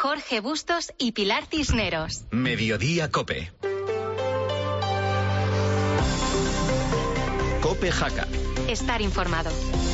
Jorge Bustos y Pilar Cisneros. Mediodía COPE. COPE Jaca. Estar informado.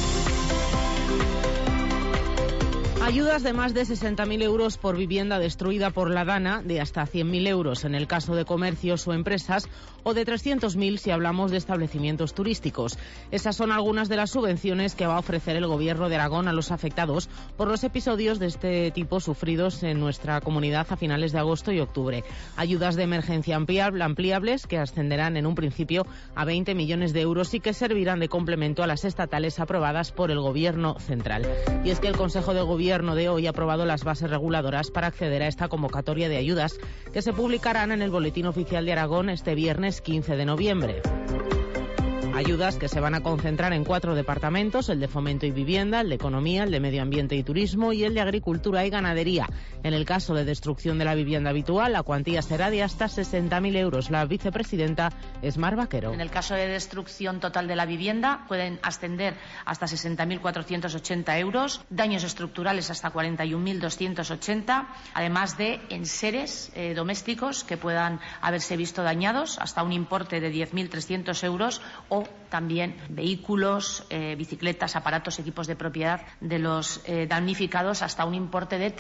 Ayudas de más de 60.000 euros por vivienda destruida por la Dana, de hasta 100.000 euros en el caso de comercios o empresas, o de 300.000 si hablamos de establecimientos turísticos. Esas son algunas de las subvenciones que va a ofrecer el Gobierno de Aragón a los afectados por los episodios de este tipo sufridos en nuestra comunidad a finales de agosto y octubre. Ayudas de emergencia ampliables que ascenderán en un principio a 20 millones de euros y que servirán de complemento a las estatales aprobadas por el Gobierno central. Y es que el Consejo de Gobierno de hoy ha aprobado las bases reguladoras para acceder a esta convocatoria de ayudas que se publicarán en el Boletín Oficial de Aragón este viernes 15 de noviembre. Ayudas que se van a concentrar en 4 departamentos: el de Fomento y Vivienda, el de Economía, el de Medio Ambiente y Turismo y el de Agricultura y Ganadería. En el caso de destrucción de la vivienda habitual, la cuantía será de hasta 60.000 euros. La vicepresidenta es Mar Vaquero. En el caso de destrucción total de la vivienda pueden ascender hasta 60.480 euros, daños estructurales hasta 41.280, además de enseres domésticos que puedan haberse visto dañados hasta un importe de 10.300 euros o también vehículos, bicicletas, aparatos, equipos de propiedad de los damnificados hasta un importe de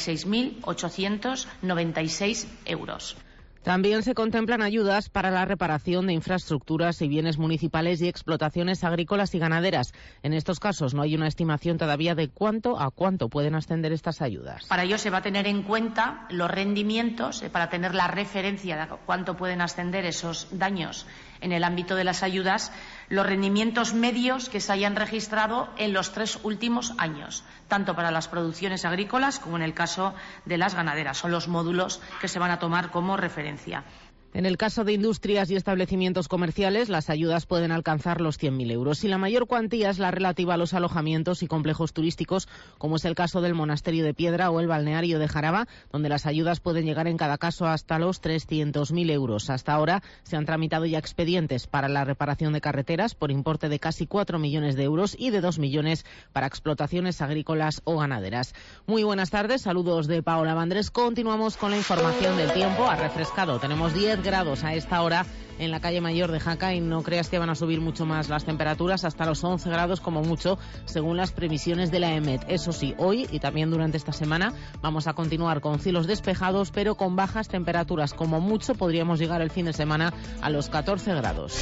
36.896 euros. También se contemplan ayudas para la reparación de infraestructuras y bienes municipales y explotaciones agrícolas y ganaderas. En estos casos no hay una estimación todavía de a cuánto pueden ascender estas ayudas. Para ello se va a tener en cuenta los rendimientos, para tener la referencia de cuánto pueden ascender esos daños en el ámbito de las ayudas, los rendimientos medios que se hayan registrado en los 3 últimos años, tanto para las producciones agrícolas como en el caso de las ganaderas. Son los módulos que se van a tomar como referencia. En el caso de industrias y establecimientos comerciales, las ayudas pueden alcanzar los 100.000 euros y la mayor cuantía es la relativa a los alojamientos y complejos turísticos, como es el caso del Monasterio de Piedra o el balneario de Jaraba, donde las ayudas pueden llegar en cada caso hasta los 300.000 euros. Hasta ahora se han tramitado ya expedientes para la reparación de carreteras por importe de casi 4 millones de euros y de 2 millones para explotaciones agrícolas o ganaderas. Muy buenas tardes, saludos de Paola Vandrés. Continuamos con la información del tiempo. Ha refrescado, tenemos 10 grados a esta hora en la calle Mayor de Jaca y no creas que van a subir mucho más las temperaturas, hasta los 11 grados como mucho, según las previsiones de la EMET. Eso sí, hoy y también durante esta semana vamos a continuar con cielos despejados, pero con bajas temperaturas. Como mucho podríamos llegar el fin de semana a los 14 grados.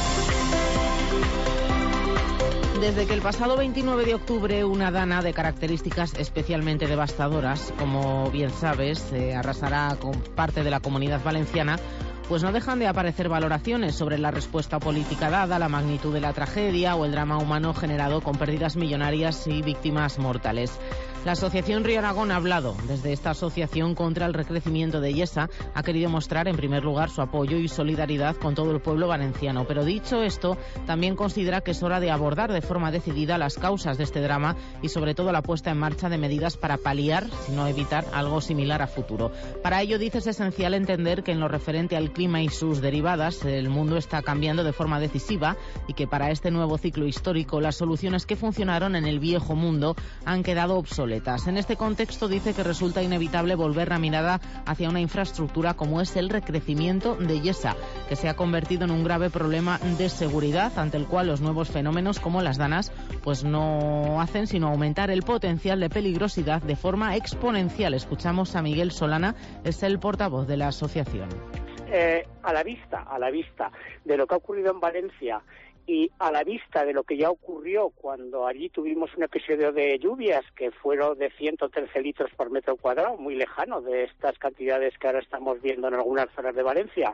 Desde que el pasado 29 de octubre una dana de características especialmente devastadoras, como bien sabes, arrasará con parte de la Comunidad Valenciana, pues no dejan de aparecer valoraciones sobre la respuesta política dada, la magnitud de la tragedia o el drama humano generado con pérdidas millonarias y víctimas mortales. La Asociación Río Aragón ha hablado. Desde esta asociación contra el recrecimiento de Yesa ha querido mostrar en primer lugar su apoyo y solidaridad con todo el pueblo valenciano. Pero dicho esto, también considera que es hora de abordar de forma decidida las causas de este drama y sobre todo la puesta en marcha de medidas para paliar, si no evitar, algo similar a futuro. Para ello, dice, es esencial entender que en lo referente al clima y sus derivadas, el mundo está cambiando de forma decisiva y que para este nuevo ciclo histórico las soluciones que funcionaron en el viejo mundo han quedado obsoletas. En este contexto dice que resulta inevitable volver la mirada hacia una infraestructura como es el recrecimiento de Yesa, que se ha convertido en un grave problema de seguridad ante el cual los nuevos fenómenos como las danas pues no hacen sino aumentar el potencial de peligrosidad de forma exponencial. Escuchamos a Miguel Solana, es el portavoz de la asociación. A la vista de lo que ha ocurrido en Valencia y a la vista de lo que ya ocurrió cuando allí tuvimos un episodio de lluvias que fueron de 113 litros por metro cuadrado, muy lejano de estas cantidades que ahora estamos viendo en algunas zonas de Valencia,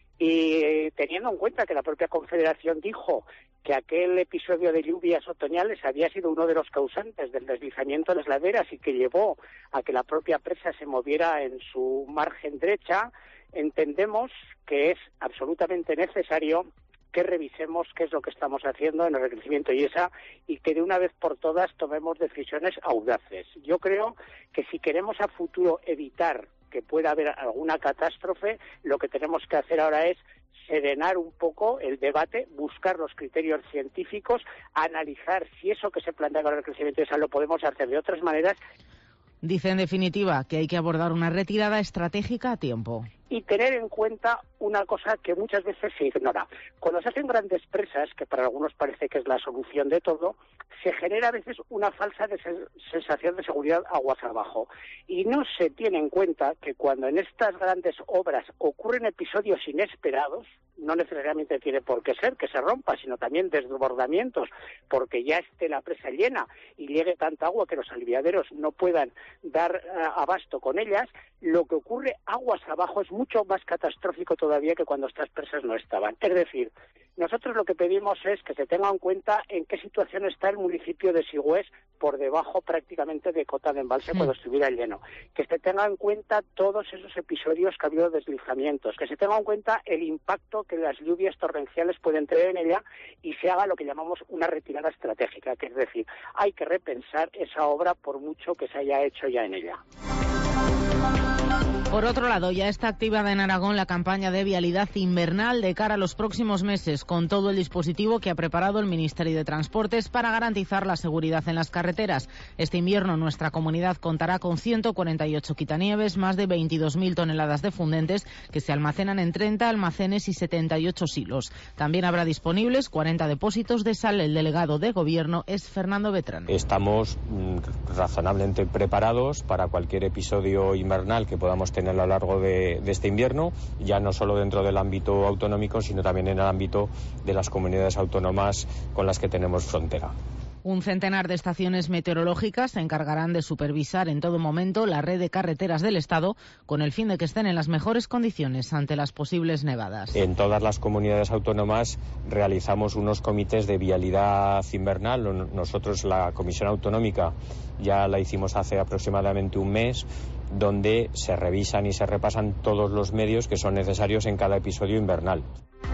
y teniendo en cuenta que la propia Confederación dijo que aquel episodio de lluvias otoñales había sido uno de los causantes del deslizamiento de las laderas y que llevó a que la propia presa se moviera en su margen derecha, entendemos que es absolutamente necesario que revisemos qué es lo que estamos haciendo en el recrecimiento Yesa y que de una vez por todas tomemos decisiones audaces. Yo creo que si queremos a futuro evitar que pueda haber alguna catástrofe, lo que tenemos que hacer ahora es serenar un poco el debate, buscar los criterios científicos, analizar si eso que se plantea con el crecimiento Yesa lo podemos hacer de otras maneras. Dice en definitiva que hay que abordar una retirada estratégica a tiempo. Y tener en cuenta una cosa que muchas veces se ignora. Cuando se hacen grandes presas, que para algunos parece que es la solución de todo, se genera a veces una falsa sensación de seguridad aguas abajo. Y no se tiene en cuenta que cuando en estas grandes obras ocurren episodios inesperados, no necesariamente tiene por qué ser que se rompa, sino también desbordamientos, porque ya esté la presa llena y llegue tanta agua que los aliviaderos no puedan dar abasto con ellas, lo que ocurre aguas abajo es mucho más catastrófico todavía que cuando estas presas no estaban. Es decir, nosotros lo que pedimos es que se tenga en cuenta en qué situación está el municipio de Sigüés por debajo prácticamente de cota de embalse cuando estuviera lleno. Que se tenga en cuenta todos esos episodios que ha habido de deslizamientos. Que se tenga en cuenta el impacto que las lluvias torrenciales pueden tener en ella y se haga lo que llamamos una retirada estratégica. Que es decir, hay que repensar esa obra por mucho que se haya hecho ya en ella. Por otro lado, ya está activada en Aragón la campaña de vialidad invernal de cara a los próximos meses, con todo el dispositivo que ha preparado el Ministerio de Transportes para garantizar la seguridad en las carreteras. Este invierno nuestra comunidad contará con 148 quitanieves, más de 22.000 toneladas de fundentes que se almacenan en 30 almacenes y 78 silos. También habrá disponibles 40 depósitos de sal. El delegado de Gobierno es Fernando Betrán. Estamos razonablemente preparados para cualquier episodio invernal que podamos tener a lo largo de este invierno, ya no solo dentro del ámbito autonómico, sino también en el ámbito de las comunidades autónomas con las que tenemos frontera. Un centenar de estaciones meteorológicas se encargarán de supervisar en todo momento la red de carreteras del Estado con el fin de que estén en las mejores condiciones ante las posibles nevadas. En todas las comunidades autónomas realizamos unos comités de vialidad invernal. Nosotros, la Comisión Autonómica, ya la hicimos hace aproximadamente un mes, donde se revisan y se repasan todos los medios que son necesarios en cada episodio invernal.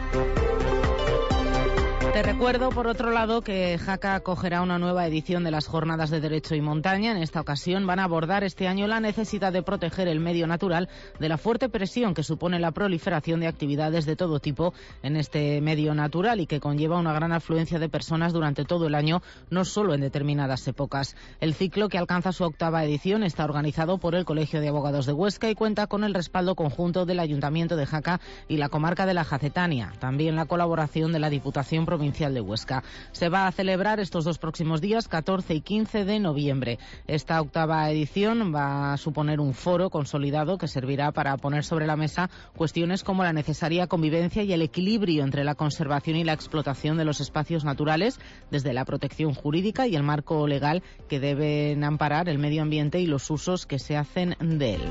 Te recuerdo, por otro lado, que Jaca acogerá una nueva edición de las Jornadas de Derecho y Montaña. En esta ocasión van a abordar este año la necesidad de proteger el medio natural de la fuerte presión que supone la proliferación de actividades de todo tipo en este medio natural y que conlleva una gran afluencia de personas durante todo el año, no solo en determinadas épocas. El ciclo, que alcanza su 8ª edición, está organizado por el Colegio de Abogados de Huesca y cuenta con el respaldo conjunto del Ayuntamiento de Jaca y la comarca de la Jacetania, también la colaboración de la Diputación Provincial de Huesca. Se va a celebrar estos dos próximos días, 14 y 15 de noviembre. Esta 8ª edición va a suponer un foro consolidado que servirá para poner sobre la mesa cuestiones como la necesaria convivencia y el equilibrio entre la conservación y la explotación de los espacios naturales, desde la protección jurídica y el marco legal que deben amparar el medio ambiente y los usos que se hacen de él.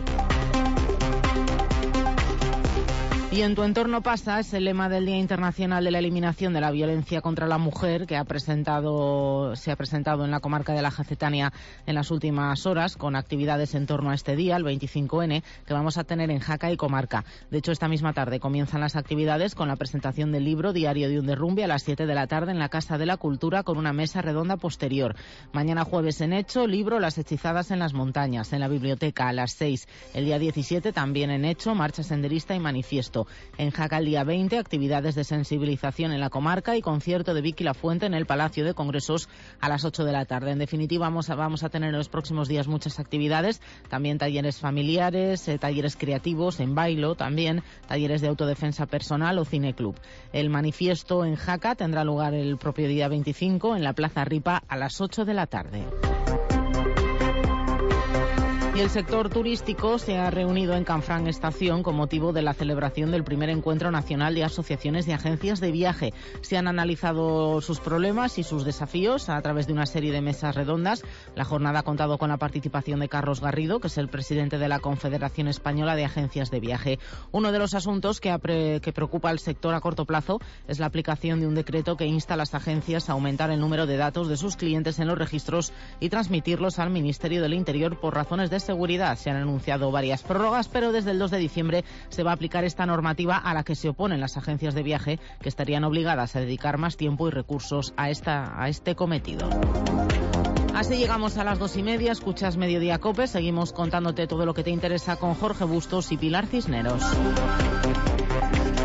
Y en tu entorno pasa es el lema del Día Internacional de la Eliminación de la Violencia contra la Mujer, que se ha presentado en la comarca de la Jacetania en las últimas horas, con actividades en torno a este día, el 25N, que vamos a tener en Jaca y comarca. De hecho, esta misma tarde comienzan las actividades con la presentación del libro Diario de un derrumbe a las 7 de la tarde en la Casa de la Cultura, con una mesa redonda posterior. Mañana jueves en Hecho, libro Las hechizadas en las montañas, en la biblioteca a las 6. El día 17 también en Hecho, marcha senderista y manifiesto. En Jaca el día 20, actividades de sensibilización en la comarca y concierto de Vicky Lafuente en el Palacio de Congresos a las 8 de la tarde. En definitiva, vamos a tener en los próximos días muchas actividades, también talleres familiares, talleres creativos, en bailo también, talleres de autodefensa personal o cineclub. El manifiesto en Jaca tendrá lugar el propio día 25 en la Plaza Ripa a las 8 de la tarde. Y el sector turístico se ha reunido en Canfranc Estación con motivo de la celebración del primer encuentro nacional de asociaciones de agencias de viaje. Se han analizado sus problemas y sus desafíos a través de una serie de mesas redondas. La jornada ha contado con la participación de Carlos Garrido, que es el presidente de la Confederación Española de Agencias de Viaje. Uno de los asuntos que preocupa al sector a corto plazo es la aplicación de un decreto que insta a las agencias a aumentar el número de datos de sus clientes en los registros y transmitirlos al Ministerio del Interior por razones de seguridad. Se han anunciado varias prórrogas, pero desde el 2 de diciembre se va a aplicar esta normativa a la que se oponen las agencias de viaje, que estarían obligadas a dedicar más tiempo y recursos a este cometido. Así llegamos a las 2:30, escuchas Mediodía COPE, seguimos contándote todo lo que te interesa con Jorge Bustos y Pilar Cisneros.